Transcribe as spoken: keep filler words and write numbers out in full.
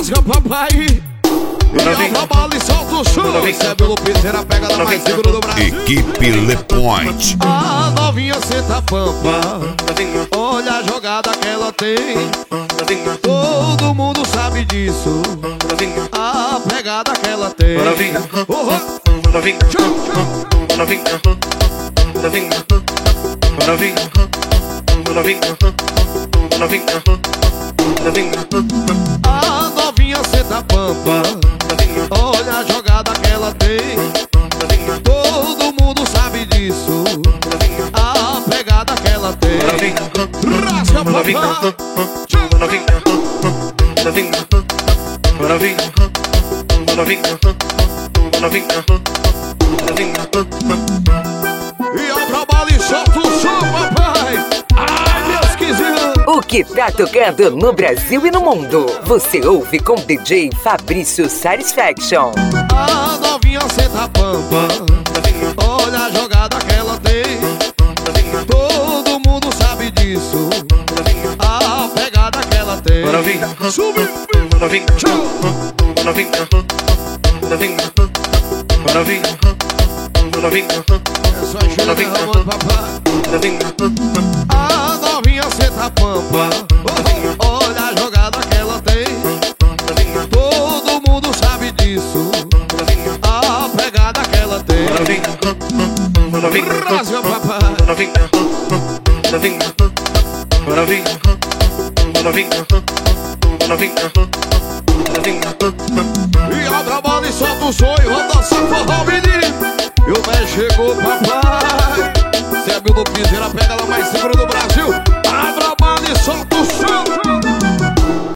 Rasga papai. E a bola e solta o chão. Recebe o piseira, pega da mais segura do Brasil. Equipe Le Point. A novinha senta a pampa. Olha a jogada que ela tem. Todo mundo sabe disso. A pegada que ela tem. A novinha senta a pampa. Olha a jogada que ela tem. Todo mundo sabe disso. A pegada que ela tem. Rasga papai. E a bola e solta o som, papai. Ai, meus quizinhos. O que tá tocando no Brasil e no mundo, você ouve com D J Fabrício Satisfaction. A novinha senta a pampa. Olha a jogada que ela tem. Todo mundo sabe disso. A pegada que ela tem. Sube. É só ajuda derramando, papai. A novinha senta a pampa. Olha a jogada que ela tem. Todo mundo sabe disso. A pegada que ela tem. Rasga papai. E abre a bola e solta o sonho. Vamos dançar forró, menino. E o Bé chegou, papai. Zé Bill do Piseira, pega ela mais segura do Brasil.